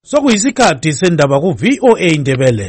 Sokuyisikhathi sendaba ku-VOA Indebele.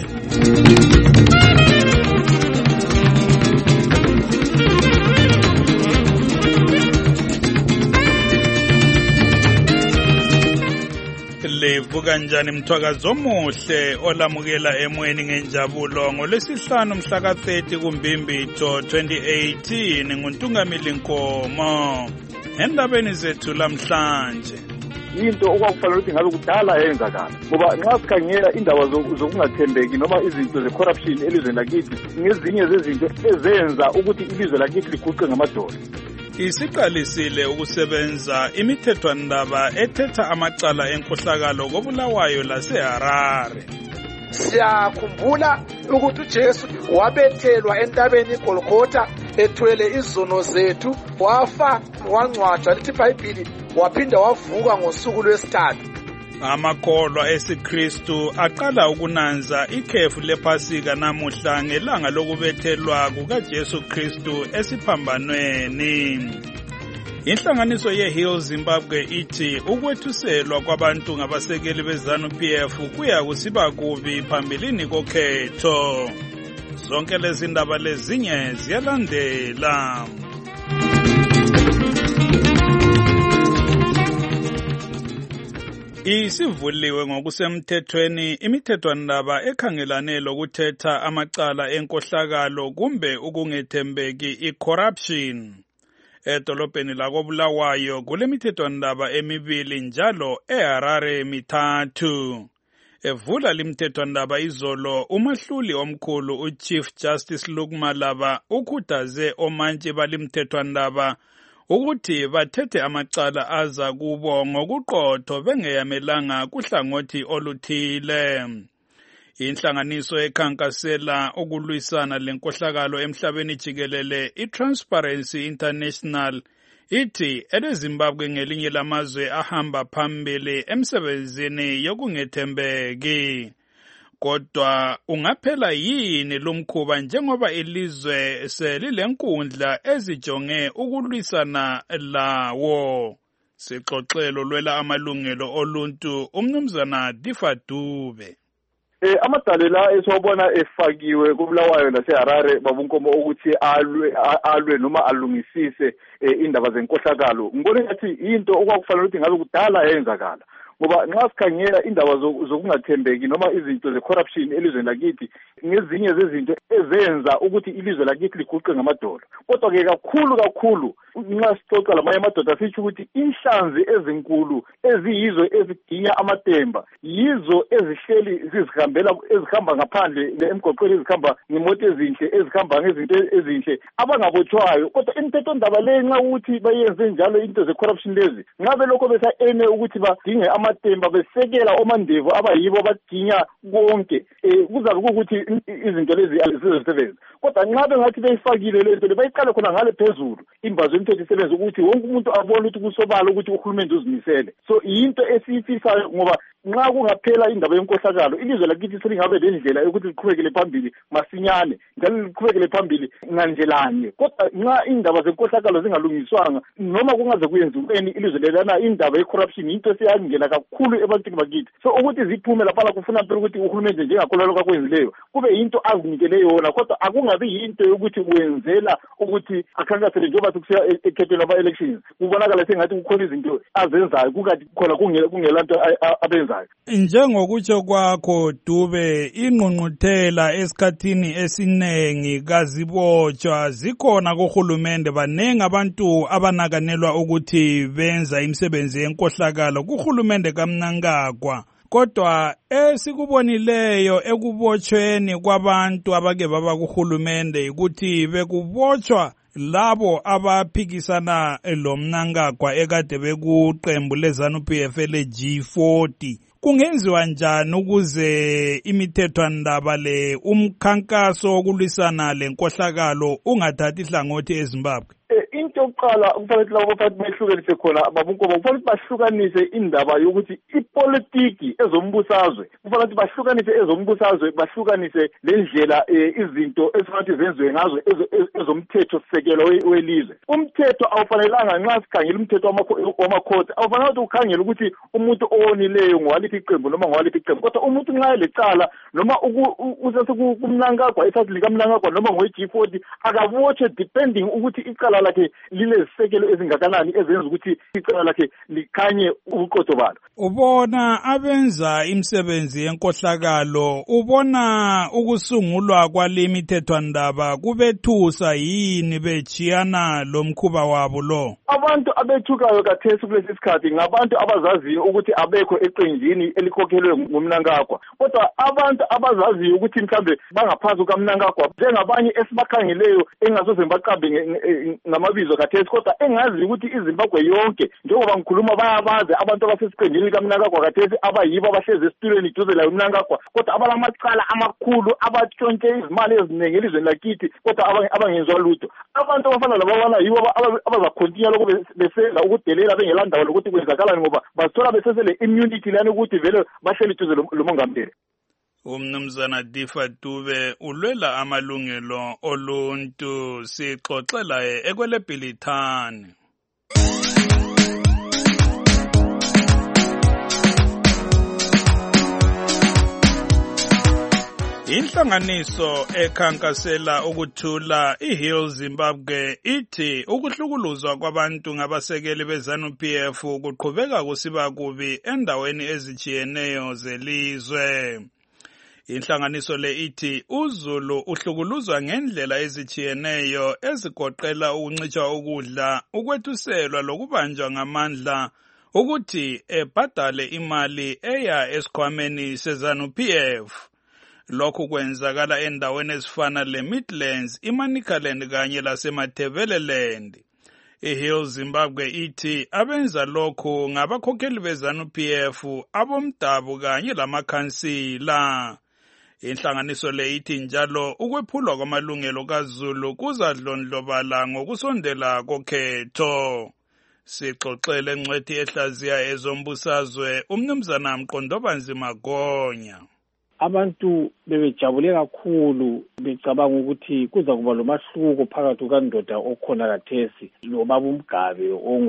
Livuka njani mthwakazi omuhle olamukela emweni ngenjabulo ngolwesihlanu mhla ka-30 kuMbimbithi 2018 nguNtungamili Nkomo. Endabeni zethu lamhlanje into okwakufanele ukuthi ngabe kudala yenzakala ngoba nxa sikhangela indaba zokungathembeki noma izinto ze-corruption elizweni lakithi ngezinye zezinto ezenza ukuthi ilizwe lakithi liguqe ngamadolo. Isiqalisile ukusebenza imithethwandaba ethetha amacala enkohlakalo koBulawayo laseHarare. Siyakhumbula ukuthi uJesu wabethelwa entabeni iGolgotha ethwele izono zethu, wafa wangcwatshwa, lithi iBhayibhili waphinda wavuka ngosuku lwesithathu. Amakholwa esiKristu aqala ukunanza ikhefu lePhasika namuhla ngelanga lokubethelwa kukaJesu Kristu esiphambanweni. Inhlanganiso yeHill Zimbabwe ithi ukwethuselwa kwabantu ngabasekeli beZANU-PF kuya kusiba kubi phambilini kokhetho. Zonke lezi ndaba lezinye ziyalandela. Isivuliwe ngokusemthethweni imithethwandaba ekhangelane lokuthetha amacala enkohlakalo kumbe ukungethembeki i-corruption. Edolobheni lakoBulawayo kulemithethwandaba emibili njalo eHarare mithathu. Evula limthethwandaba izolo umahluli omkhulu uChief Justice Luke Malaba ukhuthaze omantshi balimthethwandaba ukuthi bathethe amacala aza kubo ngokuqotho bengeyamelanga kuhlangothi oluthile. Inhlanganiso ekhankasela ukulwisana lenkohlakalo emhlabeni jikelele iTransparency International ithi eleZimbabwe ngelinye lamazwe ahamba phambili emsebenzini yokungethembeki. Kodwa ungaphela yini lumkhuba njengoba ilizwe selilenkundla ezijonge ukulwisana lawo? Sixoxelo lwela amalungelo oluntu umnumzana Difa Dube. Amadalela esiwabona efakiwe kuBulawayo laseHarare babunkomo ukuthi alwe noma alungisise indaba zenkohlakalo. Ngibona ngathi into okwakufanele ukuthi ngabe kudala yenzakala. Ngoba nxa sikhangela indaba zokungathembeki noma izinto ze-corruption elizweni lakithi ngezinye zezinto ezenza ukuthi ilizwe lakithi liguqe ngamadolo. Kodwa-ke kakhulu nxa sixoxa lamanye amadoda sitsho ukuthi inhlanzi ezinkulu eziyizo eziginya amatemba yizo ezihleli ezihamba ngaphandle emgwaqweni, ezihamba ngemoto ezinhle, ezihamba ngezinto ezinhle abangabotshwayo. Kodwa imithethwandaba le nxa ukuthi bayenze njalo into ze-corruption lezi nxa belokho besa-ene ukuthi badinge amatemba besekela omandevu abayibo baginya konke, kuzabe kukuthi izinto lezi azisebenzi. Kodwa nxa bengathi beyifakile lento le bayiqale khona ngale phezulu imbazo imithetho isebenza ukuthi wonke umuntu abone ukuthi kusobala ukuthi uhulumende uzimisele. So into esiyifisayo ngoba nxa kungaphela indaba yenkohlakalo ilizwe lakithi selingabe lendlela yokuthi liqhubekele phambili masinyane njalo liqhubekele phambili nganjelanye. Kodwa nxa indaba zenkohlakalo zingalungiswanga noma kungaze kuyenziweni ilizwe lelana indaba ye-corruption into esiyangena kakhulu ebantwini bakithi. So ukuthi ziphume lapha kufuna phela ukuthi uhulumende njengakholwa lokwenzileyo kube into azinikele yona, kodwa akungabi yinto yokuthi wenzela ukuthi akhankasele njengoba kusiya ekhethweni lama-elections kubonakala sengathi kukhona izinto azenzayo kukathi khona kungelanto abenzayo. Njengokutsho kwakho Dube, ingqungquthela esikhathini esiningi kazibotshwa zikhona kuhulumende, banengi abantu abanakanelwa ukuthi benza imisebenzi yenkohlakalo kuhulumende kaMnangagwa. Kodwa esikubonileyo ekubotshweni kwabantu abake baba kuhulumende ukuthi bekubotshwa labo abaphikisana loMnangagwa ekade bekuqembu leZANU-PF le-G40. Kungenziwa njani ukuze imithethwandaba le umkhankaso wokulwisana lenkohlakalo ungathathi ihlangothi eZimbabwe? into yokuqala kufanele labo bathi behlukanise khona babunkomo kufanele bahlukanise indaba yokuthi ipolitiki ezombusazwe kufanele ukuthi bahlukanise ezombusazwe bahlukanise lendlela izinto ezifanele zenziwe ngazo ezomthetho sisekelo welizwe. Umthetho awufanelanga nxa sikhangela umthetho wamakhosi awufanele ukuthi ukhangele ukuthi umuntu owonileyo ngowaliphi iqembu noma ngowaliphi iqembu, kodwa umuntu nxa elecala noma kumnankagwa esathi likamnankagwa noma ngowe-G40 akabotshwe depending ukuthi icala lakhe lilezisekelo ezingakanani ezenza ukuthi icala lakhe likhanye ubuqotho balo. Ubona abenza imisebenzi yenkohlakalo, ubona ukusungulwa kwalemitethwandaba kubethusa yini bejiyana lomkhuba wabo lo? Abantu abethukayo kathesi kulesi sikhathi ngabantu abazaziyo ukuthi abekho eqenjini elikhokhelwe ngumnankagwa, kodwa abantu abazaziyo ukuthi mhlambe bangaphansi kukamnankagwa njengabanye esibakhangeleyo engasoze baqambe ngamabizo kathesi, kodwa engazi ukuthi iZimbabwe yonke njengoba ngikhuluma bayabazi abantu abasesiqenjini likamnankagwa kathesi abayibo abahlezi esitulweni duze layo umnankagwa, kodwa abalamacala amakhulu abatshontshe izimali eziningi elizweni lakithi kodwa abangenzwa lutho. Abantu abafana lababana yibo abazakhontinya lokho besenza ukudelela bengelandawo lokuthi kwenzakalani ngoba bazithola besesele immunity lani ukuthi vele bahleli duze lomongameli. Umnumzana Difa Dube ulwela amalungelo oluntu, sixoxela ekweleBhilithani. Inhlanganiso ekhankasela ukuthula iHeal Zimbabwe ithi ukuhlukuluzwa kwabantu ngabasekeli beZANU-PF kuqhubeka kusiba kubi endaweni ezijiyeneyo zelizwe. Inhlanganiso le ithi uZulu uhlukuluzwa ngendlela ezijiyeneyo ezigoqela ukuncitshwa ukudla, ukwethuselwa lokubanjwa ngamandla ukuthi ebhadale imali eya esikhwameni seZANU-PF. Lokhu kwenzakala endaweni ezifana leMidlands, iManicaland kanye lasemathebeleland. iHeal Zimbabwe ithi abenza lokhu ngabakhokheli beZANU-PF, abomdabu kanye lamakhansila. Inhlanganiso le ithi njalo ukwephulwa kwamalungelo kaZulu kuzadlondlobala ngokusondela kokhetho. Sixoxele engcwethi ehlaziya ezombusazwe umnumzana Mqondobanzima Gonya. Abantu bebejabule kakhulu becabanga ukuthi kuza kuba lomahluko phakathi kukandoda okhona kathesi lobaba uMgabe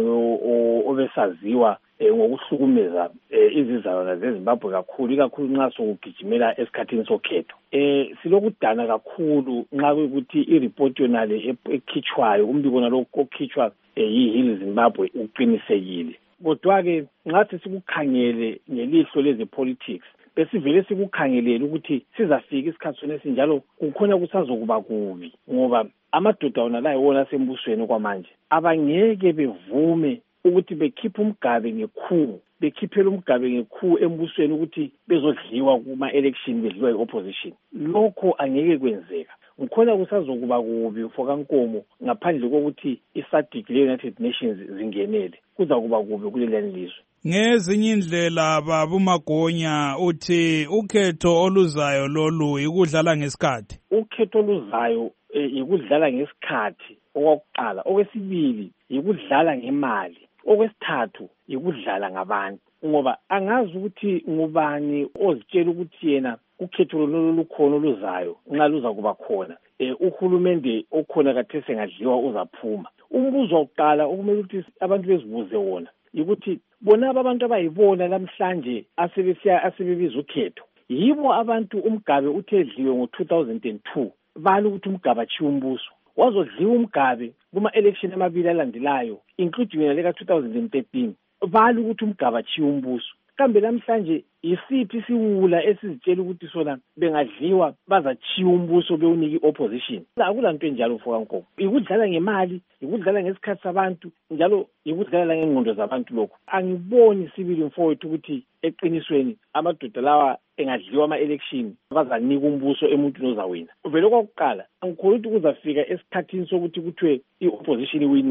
obesaziwa ngokuhlukumeza izizalwane zeZimbabwe ikakhulu nxa sokugijimela esikhathini sokhetho. Silokudana kakhulu nxa kuyikuthi ireport yonale ekhitshwayo umbiko nalokho okhitshwa yiHeal Zimbabwe uqinisekile. Kodwa-ke nxa sesikukhangele ngelihlo lezepolitics besivele sikukhangelele ukuthi sizafika isikhathi sona esinjalo kukhona kusazokuba kubi ngoba amadoda wona la yiwona asembusweni kwamanje abangeke bevume ukuthi bekhiphe uMgabe ngekhu bekhiphela uMgabe ngekhu embusweni ukuthi bezodliwa kuma-election bedliwa i-opposition. Lokho angeke kwenzeka. Ngikhona kusazokuba kubi fokankomo ngaphandle kokuthi iSADC le-United Nations zingenele kuza kuba kubi kuleli lizwe. Ngezinye indlela babuMagonya uthi ukhetho oluzayo lolu ikudlala ngesikhathi. Ukhetho oluzayo ikudlala ngesikhathi okokuqala, okwesibili ikudlala ngemali, okwesithathu ikudlala ngabantu ngoba angazi ukuthi ngubani ozitshela ukuthi yena ukhetho lolu lukhona oluzayo nxa luza kuba khona uhulumende okhona kathesi engadliwa uzaphuma. Umbuzo wokuqala okumele ukuthi abantu bezibuze wona ukuthi bona abantu abayibona namhlanje asebebiza ukhetho yibo abantu uMgabe uthe edliwe ngo-2002 bali ukuthi uMgabe achiwe umbuso wazodliwa uMgabe kuma-election amabili alandelayo including yena leka-2013 bali ukuthi uMgabe achiwe umbuso. Kambe namhlanje yisiphi isiwula esizitshela ukuthi sona bengadliwa bazachiwa umbuso bewuniki opposition? Akulanto enjalo mfokankomo. Ikudlala ngemali, ikudlala ngesikhathi sabantu, njalo ikudlala ngengqondo zabantu lokho. Angiboni sibili mfowethu ukuthi eqinisweni amadoda lawa engadliwa ama-election bazanika umbuso emuntwini ozawina. Vele kokuqala angikholwa ukuthi kuzafika esikhathini sokuthi kuthiwe i-opposition iwinile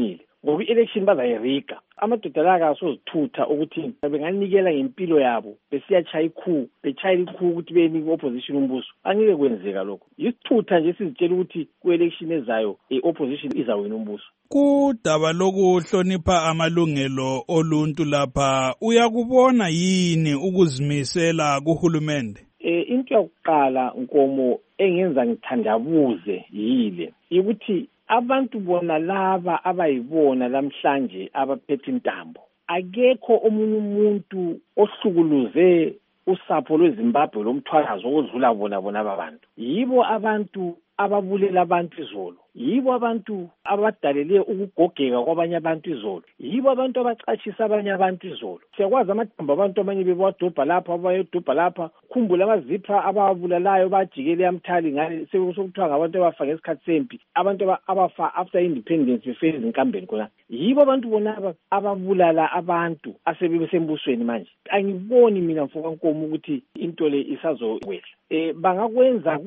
ngoba i-election bazayiriga. Amadoda la akasozithutha ukuthi benganikela ngempilo yabo besiyachaya ikhu, bechayela ikhu ukuthi benike opposition umbuso. Angeke kwenzeka lokho. Yisithutha nje sizitshela ukuthi ku-election ezayo i-opposition izawina umbuso. Kudaba lokuhlonipha amalungelo oluntu lapha uyakubona yini ukuzimisela kuhulumende? Into yokuqala Nkomo engenza ngithandabuze yile ukuthi abantu bona laba abayibona lamhlanje abaphethe intambo, akekho omunye umuntu ohlukuluze usapho lweZimbabwe lomthwalazo odlula bona ababantu. Yibo abantu ababulela abantu izolo, yibo abantu abadalele ukugogeka kwabanye abantu izolo, yibo abantu abacashisa abanye abantu izolo. Siyakwazi amathambo abantu amanye bewadobha lapha abayodobha lapha, khumbula amazipha abawabulalayo bajikele yamthali ngale sekuthiwa ngabantu abafa ngesikhathi sempi, abantu abafa after independence befeza inkambeni khona. Yibo abantu bona ababulala abantu asebesembusweni manje. Angiboni mina mfoka Nkomo ukuthi into le isazokwehla. Bangakwenza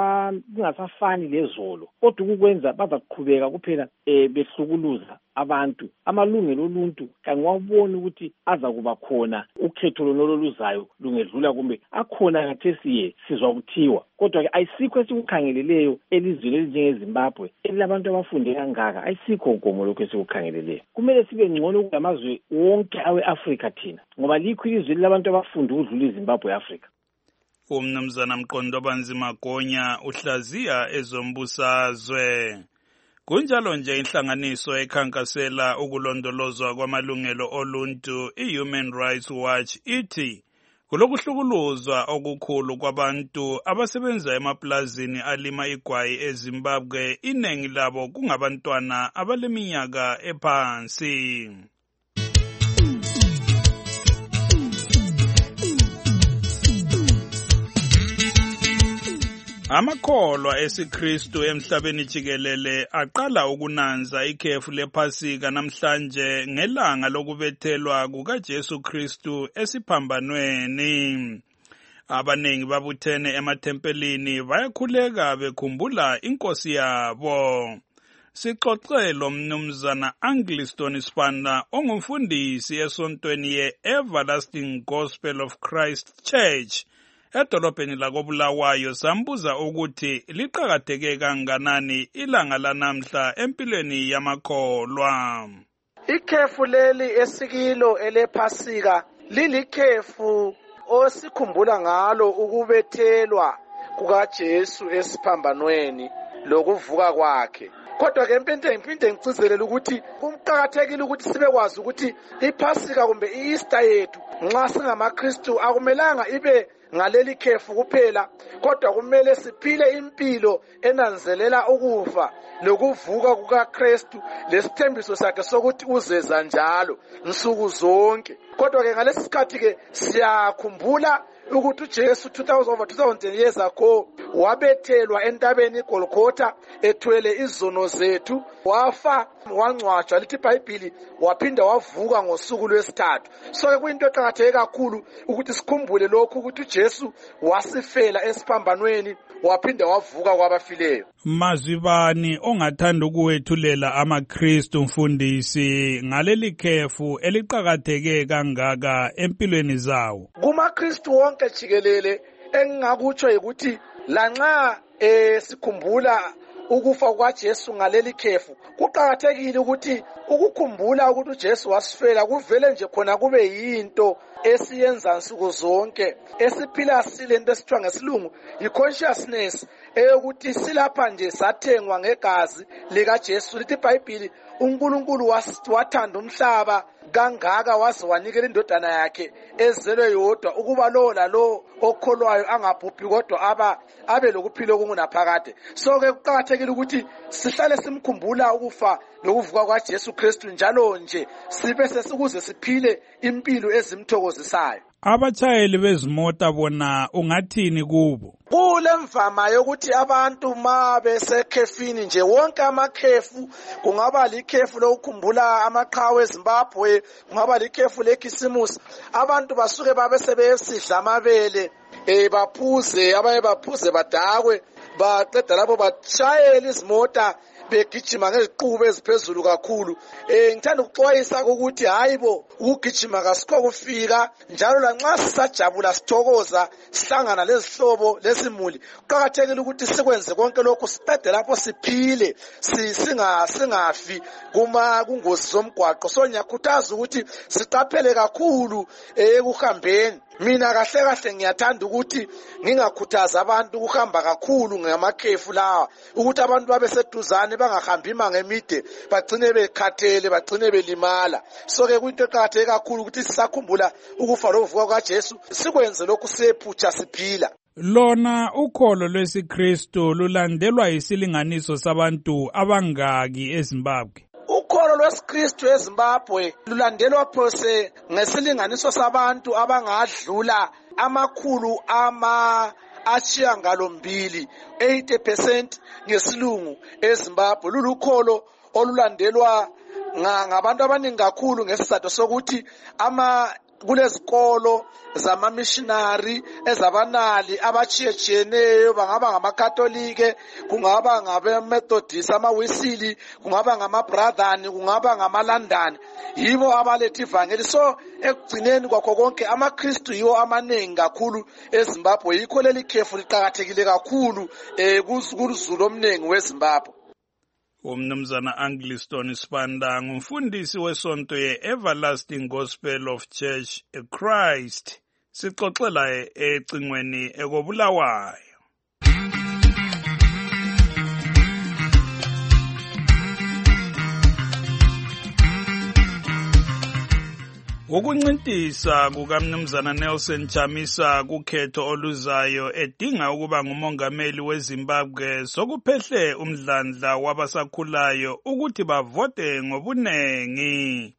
kungasafani lezolo, kodwa ukukwenza bazakuqhubeka kuphela behlukuluza abantu. Amalungelo oluntu kangiwaboni ukuthi aza kuba khona ukhetho loluzayo lungedlula kumbe akhona ngathesiye sizwa kuthiwa, kodwa ke ayisikho esikukhangeleleyo elizweni elinjengeZimbabwe elilabantu abafunde kangaka. Ayisikho Nkomo lokho esikukhangeleleyo. Kumele sibe ngcono kulamazwe wonke awe-Afrika thina, ngoba likho ilizwe labantu abafunde ukudlula iZimbabwe e-Afrika. Umnumzana Mqondobanzi Magonya uhlaziya ezombusazwe. Kunjalo nje inhlanganiso ekhankasela ukulondolozwa kwamalungelo oluntu iHuman Rights Watch ithi kulokuhlukuluzwa okukhulu kwabantu abasebenza emaplazini alima igwayi eZimbabwe, iningi labo kungabantwana abaleminyaka ephansi. Amakholwa esiKristu emhlabeni jikelele aqala ukunanza ikhefu lePhasika namhlanje ngelanga lokubethelwa kukaJesu Kristu esiphambanweni. Abanengi babuthene emathempelini bayakhuleka bekhumbula inkosi yabo. Sixoxe lo mnumzana Angliston Spanda ongumfundisi esontweni ye-Everlasting Gospel of Christ Church edolobheni lakoBulawayo. Sambuza ukuthi liqakatheke kanganani ilanga lanamhla empilweni yamakholwa. Ikhefu leli esikilo elePhasika lilikhefu osikhumbula ngalo ukubethelwa kukaJesu esiphambanweni lokuvuka kwakhe. Kodwa ke ngipinde ngicizelele ukuthi kumqakathekile ukuthi sibekwazi ukuthi iPhasika kumbe iEaster yethu nxa singamaKristu akumelanga ibe ngaleli khefu kuphela, kodwa kumele siphile impilo enanzelela ukufa lokuvuka kukaKristu lesithembiso sakhe sokuthi uzeza njalo nsuku zonke. Kodwa ke ngalesi sikhathi ke siyakhumbula ukuthi uJesu 2000 years ago wabethelwa entabeni iGolgotha ethwele izono zethu, wafa wangcwatshwa, lithi iBhayibhili waphinda wavuka ngosuku lwesithathu. So ke kuyinto eqakatheke kakhulu ukuthi sikhumbule lokhu ukuthi uJesu wasifela esiphambanweni waphinda wavuka kwabafileyo. Mazibani ongathanda ukuwethulela amaKristu mfundisi ngaleli khefu eliqakatheke kangaka empilweni zawo? KumaKristu wonke jikelele engingakutsho ukuthi lanxa sikhumbula ukufa kwaJesu ngaleli khefu, kuqakathekile ukuthi ukukhumbula ukuthi uJesu wasifela kuvele nje khona kube yinto esiyenza nsuku zonke, esiphila silento esithiwa ngesilungu i-consciousness eyokuthi silapha nje sathengwa ngegazi likaJesu. Lithi iBhayibhili uNkulunkulu wathanda umhlaba kangaka waze wanikela indodana yakhe ezelwe yodwa ukuba lo lalo okholwayo angabhubhi kodwa abe lokuphila okungunaphakade. So ke kuqakathekile ukuthi sihlale simkhumbula ukufa lokuvuka kwaJesu Kristu njalo nje sibe sesikuze siphile impilo ezimthokozisayo. Abatshayeli bezimota bona ungathini kubo? Kule mvama yokuthi abantu ma besekhefini nje, wonke amakhefu, kungaba likhefu lokukhumbula amaqhawe eZimbabwe, kungaba likhefu lekhisimusi, abantu basuke babe sebesidla amabele baphuze, abanye baphuze badakwe, baqeda lapho batshayela izimota begijima ngeziqubu eziphezulu kakhulu. Ngithanda ukuxwayisa ukuthi hayibo ukugijima kasikho kufika, njalo lanxa sisajabula sithokoza sihlangana lezihlobo lesimuli, kuqakathekile ukuthi sikwenze konke lokhu siqede lapho siphile, singafi kungozi zomgwaqo. So ngiyakhuthaza ukuthi siqaphele kakhulu ekuhambeni. Mina kahle ngiyathanda ukuthi ngingakhuthaza abantu ukuhamba kakhulu ngamakhefu lawa, ukuthi abantu babe seduzane bangahambi imango emide bagcine bekhathele bagcine belimala. So ke kuyinto eqakatheke kakhulu ukuthi sisakhumbula ukufa lokuvuka kukaJesu sikwenze lokhu sephutsha siphila. Lona ukholo lwesiKristu lulandelwa isilinganiso sabantu abangaki eZimbabwe? Ukholo lwesiKristu eZimbabwe lulandelwa phose ngesilinganiso sabantu abangadlula 280 ngesilungu eZimbabwe. Lulukholo olulandelwa ngabantu abaningi kakhulu ngesizathu sokuthi kulezikolo zama-missionary ezabanali abachiyechiyeneyo, bangaba ngamakatolike, kungaba ngabe-Methodist, amawisili, kungaba ngama-Brethren, kungaba ngama-London, yibo abaletha ivangeli. So ekugcineni kwakho konke amaKristu yiwo amaningi kakhulu eZimbabwe. Yikho leli khefu liqakathekile kakhulu kuzulu omningi weZimbabwe. Umnumzana Angliston Sibanda ngumfundisi wesonto ye-Everlasting Gospel of Church Christ. Sixoxela ecingweni ekobulawayo. Ukuncintisa kukaMnumzana Nelson Chamisa kukhetho oluzayo edinga ukuba ngumongameli weZimbabwe sokuphehle umdlandla wabasakhulayo ukuthi bavote ngobunengi.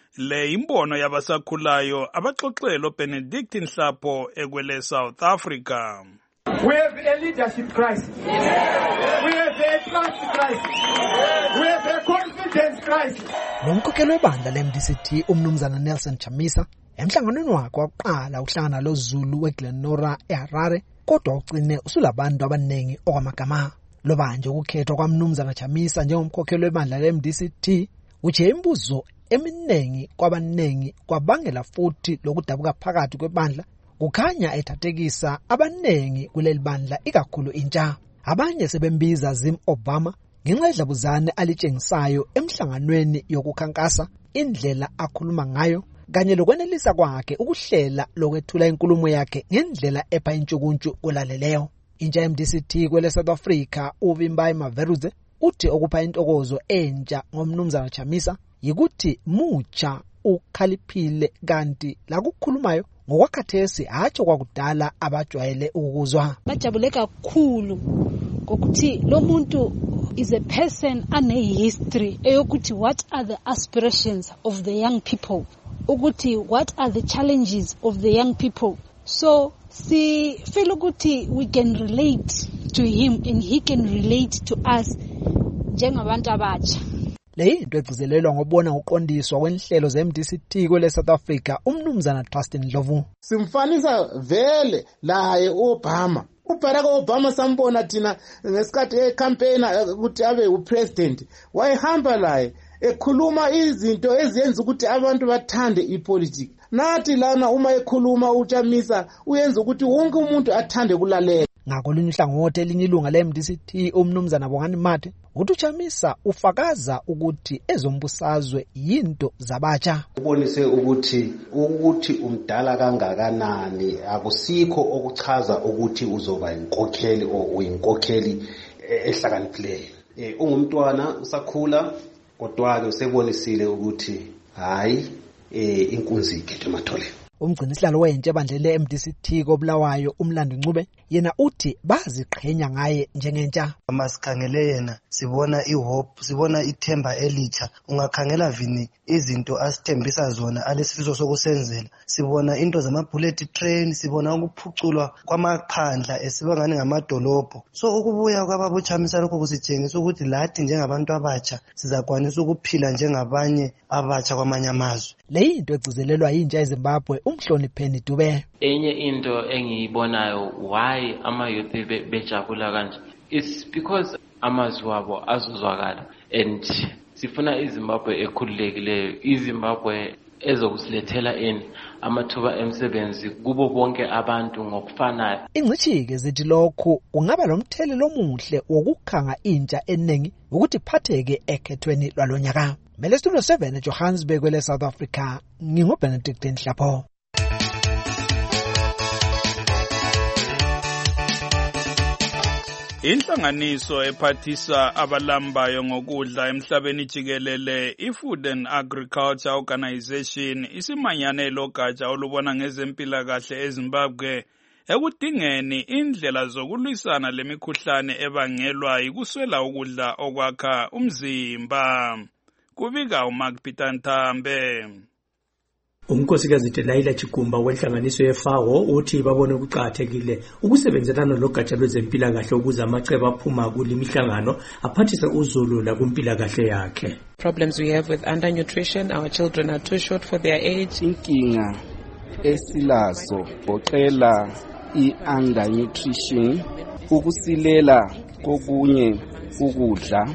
Le imbono yabasakhulayo abaxoxelo Benedict Nhlapho ekwele South Africa. We have a leadership crisis. We have a trust crisis. We have a confidence crisis. Nomkhokheli webandla leMDCT umnumzana Nelson Chamisa emhlanganweni wakhe waqala ukuhlangana loZulu weGlenora eHarare, kodwa ugcine usulabantu abanengi okwamagama. Loba nje ukukhethwa kwamnumzana Chamisa njengomkhokheli webandla leMDCT uje imbuzo eminengi kwabanengi kwabangela futhi lokudabuka phakathi kwebandla, kukhanya ethathekisa abanengi kuleli bandla ikakhulu intsha. Abanye sebembiza Zim Obama ngenxa yedlabuzane alitshengisayo emhlanganweni yokukhankasa, indlela akhuluma ngayo kanye lokwenelisa kwakhe ukuhlela lokwethula inkulumo yakhe ngendlela epha intshukuntshu kulaleleyo. Intsha yeMDCT kwele South Africa uVimbayi Maveruze uthi okupha intokozo entsha ngomnumzana Chamisa yikuthi mutsha ukhaliphile kanti la kukhulumayo ngokwakhathesi hatsho kwakudala abajwayele ukuzwa. Bajabule kakhulu ngokuthi lo muntu is a person ane history eyokuthi what are the aspirations of the young people, ukuthi what are the challenges of the young people. So si feel ukuthi we can relate to him and he can relate to us njengabantu abatsha. Le into egcizelelwa ngobona ngoqondiswa kwenhlelo zeMDCT kwele South Africa umnumzana Trustin Ndlovu. Simfanisa vele laye Obama. uBarack Obama sambona thina ngesikhathi ecampaign ukuthi abe upresident, wayehamba laye ekhuluma izinto eziyenza ukuthi abantu bathande ipolitics. Nathi lana uma ekhuluma uChamisa uyenza ukuthi wonke umuntu athande kulalela. Ngakolunye uhlangothi elinye ilunga leMDCT umnumzana Bongani Mathe uthi uChamisa ufakaza ukuthi ezombusazwe yinto zabatsha. Ubonise ukuthi umdala kangakanani akusikho okuchaza ukuthi uzoba inkokheli uyinkokheli ehlakaniphileyo. Ungumntwana usakhula kodwa ke usebonisile ukuthi hayi inkunzi ikhethe emathole. Umgcinisihlalo wentsha ebandleni leMDCT koBulawayo uMlando Ncube yena uthi baziqhenya ngaye njengentsha. Masikhangele yena sibona ihope, sibona ithemba elitsha. Ungakhangela vini izinto asithembisa zona alesifiso sokusenzela. Sibona into zama-bullet train, sibona ukuphuculwa kwamaphandla esibangani ngamadolobho. So ukubuya kwababa uChamisa lokho kusitshengisa ukuthi lathi njengabantu abatsha sizakwanisa ukuphila njengabanye abatsha kwamanye amazwe. Le into egcizelelwa yintsha eZimbabwe uMhlonipheni Dube. Enye into engiyibonayo why ama youth bejabula kanje is because amazwi wabo azozwakala, and sifuna iZimbabwe ekhululekileyo, iZimbabwe ezokusilethela amathuba emsebenzi kubo bonke abantu ngokufanayo. Ingcitshi-ke zithi lokhu kungaba lomthelelo omuhle wokukhanga intsha eningi ukuthi phatheke ekhethweni lwalonyaka. Mele Studio 7 eJohannesburg kwele South Africa, nginguBenedict Nhlapho. Inhlanganiso ephathisa abalambayo ngokudla emhlabeni jikelele iFood and Agriculture Organization isimanyane logatsha olubona ngezempilakahle eZimbabwe ekudingeni indlela zokulwisana lemikhuhlane ebangelwa yikuswela ukudla okwakha umzimba. Kubika uMark Peter Ntambe. Umkhosikazi Delilah Chigumba wenhlanganiso yeFAO uthi babone ukuqhathekile ukusebenzelana logatsha lwezempilakahle ukuze amacebo aphuma kulemihlangano aphathise uzulu lakumpilakahle yakhe. Problems we have with undernutrition, our children are too short for their age. Inkinga esilazo boqela i-undernutrition, ukusilela kokunye ukudla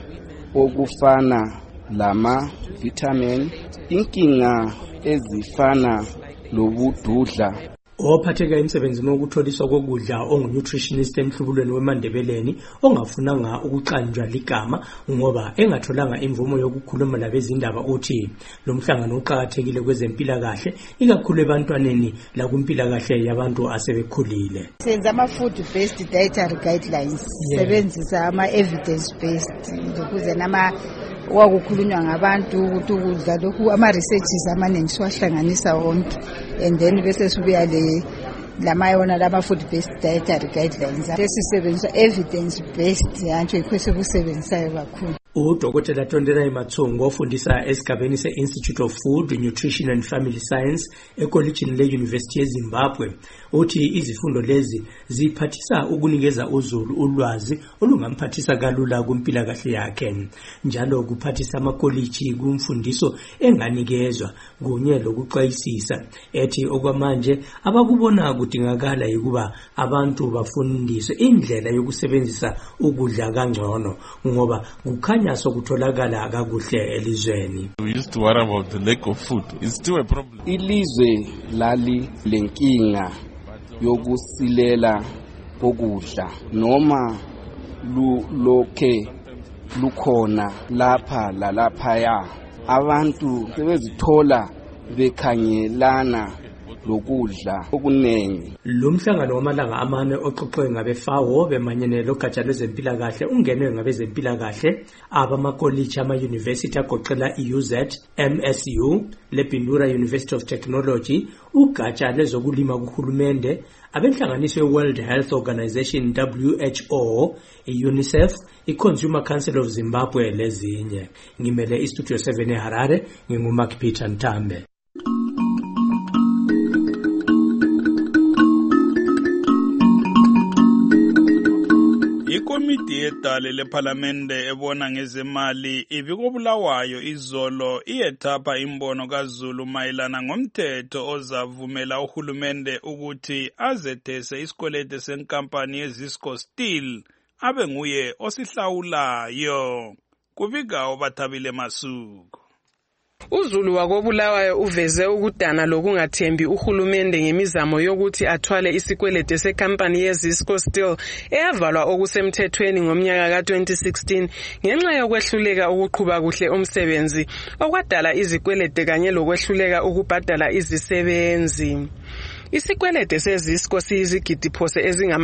okufana lama vitamin, inkinga ezifana lobududla. Ophatheka emsebenzini wokutholiswa kokudla ongunutritionist emhlubulweni weMandebeleni ongafunanga ukuqanjwa ligama ngoba engatholanga imvumo yokukhuluma labezindaba uthi lo mhlangano uqhakathekile kwezempilakahle ikakhulu ebantwaneni lakumpilakahle yabantu asebekhulile. Senza ama-food based dietary guidelines, sebenzisa ama-evidence based ukuze nama wakukhulunywa ngabantu ukuthi ukudla lokhu ama-researches amaningi siwahlanganisa wonke, and then bese sibuya lamayona lama-food based dietary guidelines lesisebenzisa evidence based yantsho yikho sikusebenzisayo kakhulu. Udokotela Tondela Matsongo ofundisa esigabeni se-Institute of Food, Nutrition and Family Science ekolitshini le-University yeZimbabwe uthi izifundo lezi ziphathisa ukunikeza uzulu ulwazi olungamphathisa kalula kumpilakahle yakhe, njalo kuphathisa amakolitshi kumfundiso enganikezwa kunye lokuxwayisisa. Ethi okwamanje abakubona kudingakala ukuba abantu bafundiswe indlela yokusebenzisa ukudla kangcono ngoba kukhanya sokutholakala kakuhle elizweni. We used to worry about the lack of food. It's still a problem. Ilizwe lali lenkinga yokusilela kokudla noma lokhe lukhona lapha lalaphaya. Abantu sebezithola bekhangelana lokudla okunengi. Lo mhlangano wamalanga amane oxoxwe ngabeFAO bemanyene logatsha lwezempilakahle ungenwe ngabezempilakahle abamakolitshi ama-university agoqela i-UZ, MSU, leBindura University of Technology, ugatsha lezokulima kuhulumende, abenhlanganiso ye-World Health Organization WHO, i-UNICEF, i-Consumer Council of Zimbabwe lezinye. Ngimele iStudio 7 eHarare, nginguMark Peter Ntambe. Ikomiti yedale lephalamende ebona ngezemali ibikobulawayo izolo iyethapha imbono kaZulu mayelana ngomthetho ozavumela uhulumende ukuthi azethese isikwelede senkampani yeZisco Steel abe nguye osihlawulayo. Kubika obathabile Masuku. uZulu wakobulawayo uveze ukudana lokungathembi uhulumende ngemizamo yokuthi athwale isikwelede sekampani yeZisco Steel eyavalwa okusemthethweni ngomnyaka ka-2016 ngenxa yokwehluleka ukuqhuba kuhle umsebenzi okwadala izikwelede kanye lokwehluleka ukubhadala izisebenzi. Isikwelede seZisco siyizigidi phose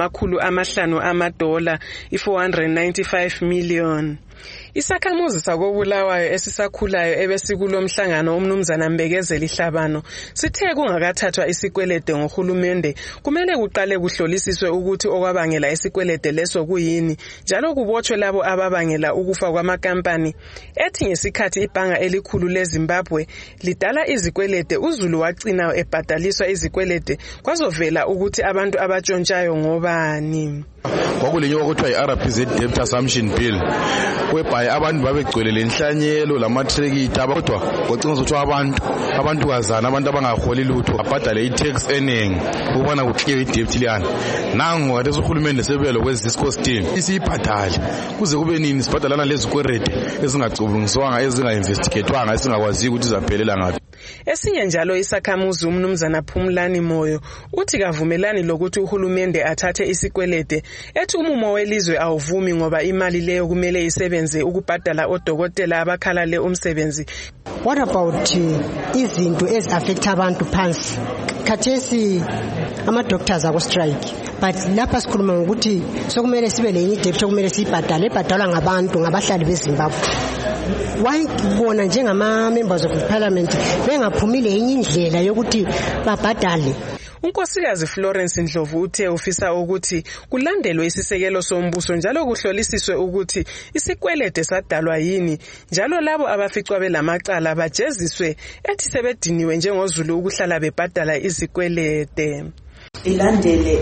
$500 $495 million. Isakhamuzi sakobulawayo esisakhulayo ebesikulomhlangano umnumzana Mbekezeli Hlabano sithe kungakathathwa isikwelede ngohulumende kumele kuqale kuhlolisiswe ukuthi okwabangela isikwelede leso kuyini njalo kubotshwe labo ababangela ukufa kwamakampani. Ethi ngesikhathi ibhanga elikhulu leZimbabwe lidala izikwelede uZulu wagcina ebhadaliswa izikwelede kwazovela ukuthi abantu abatshontshayo ngobani. Kwakulenywa okuthiwa i-RPZ Debt Assumption Bill whereby abantu babegcwele lenhlanyelo lamatrekita kodwa kwacina ukuthi abantu kazana abantu abangaholi lutho abhadale i-tax eningi ukubona kuclear i-debt liyana nangu kade uhulumende sebelo kwezisco scheme isiyibhadale kuze kube nini sibhadalana lezi kwerede ezingacubungiswanga ezinga-investigatwanga esingakwaziyo ukuthi izaphelela ngaphi. Esinye njalo isakhamuzi umnumzana Phumlani Moyo uthi kavumelani lokuthi uhulumende athathe isikwelede ethi umumo welizwe awuvumi ngoba imali leyo kumele isebenze ukubhadala odokotela abakhalale umsebenzi. What about izinto ezi-affect abantu phansi? Khathesi ama-doctors ako-strike but lapha sikhuluma ngokuthi sokumele sibe lenye idebt okumele siyibhadale ebhadalwa ngabantu ngabahlali beZimbabwe. Why bona njengama-members of the parliament bengaphumile enye indlela yokuthi babhadale? Unkosikazi Florence Ndlovu uthe ufisa ukuthi kulandelwe isisekelo sombuso njalo kuhlolisiswe ukuthi isikwelede sadalwa yini njalo labo abaficwa belamacala bajeziswe ethi sebediniwe njengozulu ukuhlala bebhadala izikwelede. Ilandele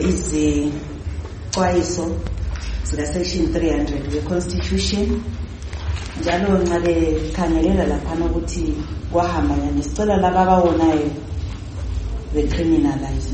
izixwayiso zika section 300 we constitution njalo ncabe khangelela lapha ukuthi kwahamba nesicela laba abawonayo the criminalize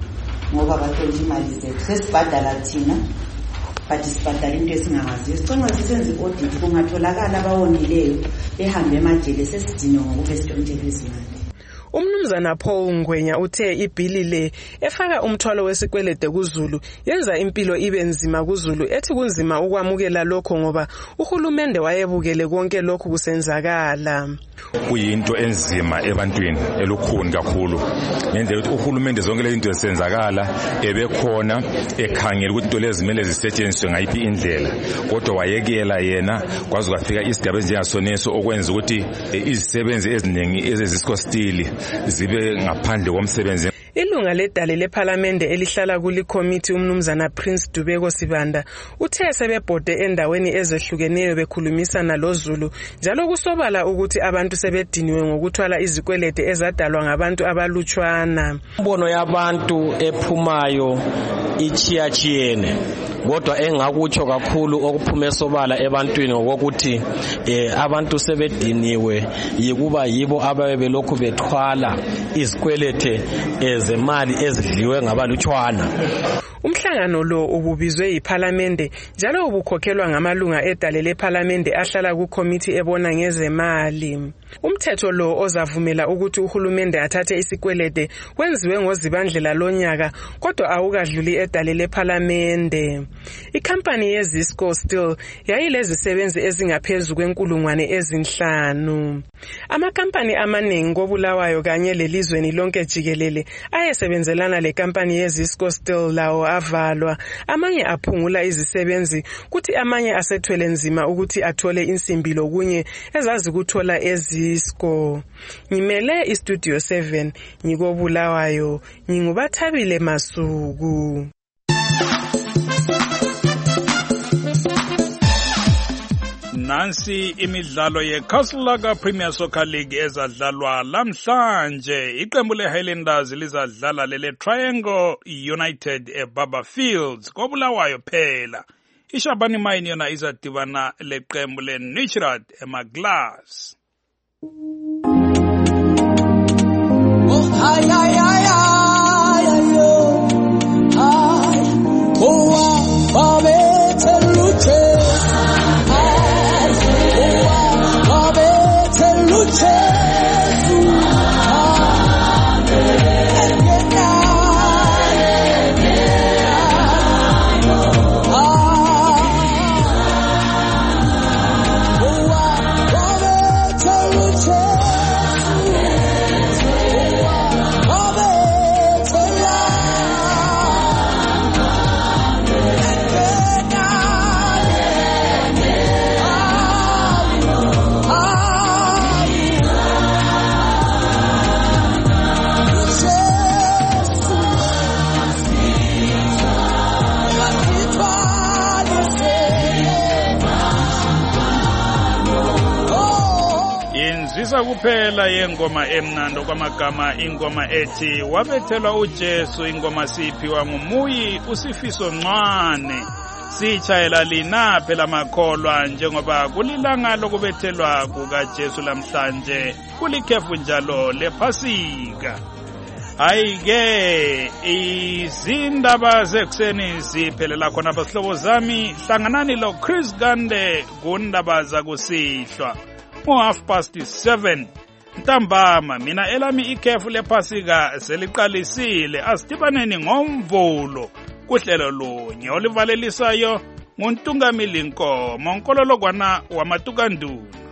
ngoba bathonje imali zethu sesibhadala thina but sibhadala into esingawaziyo sicela sisenze audit kungatholakala abawonileyo behambe emajele sesidinwe ngokube sithontshela izimali. Umnumzana Paul Ngwenya uthe ibhili le efaka umthwalo wesikwelede kuZulu yenza impilo ibe nzima kuZulu ethi kunzima ukwamukela lokho ngoba uhulumende wayebukele konke lokho kusenzakala. Kuyinto enzima ebantwini elukhuni kakhulu ngendlela ukuthi uhulumende zonke lezi zinto zisenzakala ebekhona ekhangela ukuthi into lezi zimele zisetshenziswe ngayiphi indlela kodwa wayekela yena kwaze kwafika isigaba esinjengasoneso okwenza ukuthi izisebenzi eziningi ezizisco stili zibe ngaphandle komsebenzi. Ilunga ledale lePhalamende elihlala kulikomiti umnumzana Prince Dubeko Sibanda uthe sebebhode endaweni ezehlukeneyo bekhulumisana loZulu njalo kusobala ukuthi abantu sebediniwe ngokuthwala izikwelede ezadalwa ngabantu abalutshwana. Imbono yabantu ephumayo ichiyachiyene kodwa engakutsho kakhulu okuphuma esobala ebantwini ngokuthi abantu sebediniwe yikuba yibo ababe belokhu bethwala izikwelede zemali ezidliwe ngabalutshwana. Umhlangano lo ububizwe yiPhalamende njalo ubukhokhelwa ngamalunga edale lePhalamende ahlala kukomiti ebona ngezemali. Umthetho lo ozavumela ukuthi uhulumende athathe isikwelede wenziwe ngoZibandlela lonyaka kodwa awukadluli edale lePhalamende. Ikhampani yeZisco Steel yayilezisebenzi ezingaphezulu kwenkulungwane ezinhlanu. Amakampani amaningi koBulawayo kanye lelizweni lonke jikelele ayesebenzelana lekampani yeZisco Steel lawo avalwa, amanye aphungula izisebenzi kuthi amanye asethwele nzima ukuthi athole insimbi lokunye ezazikuthola eZisco. Ngimele iStudio 7 ngikobulawayo ngingubathabile Masuku. Nansi imidlalo yeCastle Premier Soccer League ezadlalwa lamhlanje. Iqembu leHighlanders lizadlala lele Triangle United eBaba Fields koBulawayo phela. iShabani Mine yona izadibana leqembu leNichrat eMaglas. Kuphela yengoma emnando kwamagama ingoma ethi wabethelwa uJesu ingoma siphiwa ngumuyi usifiso Ncwane sitshayela lina phela makholwa njengoba kulilanga lokubethelwa kukaJesu lamhlanje kulikhefu njalo lephasika. Hayi-ke izindaba zekuseni ziphelela khona basihlobo zami, hlanganani lo Chris Gande kundaba zakusihlwa ngo7:30 ntambama. Mina elami ikhefu lephasika seliqalisile, asidibaneni ngomvulo kuhlelo lunye olivalelisayo nguNtungamili Nkomo, unkololokwana wamatukanduni.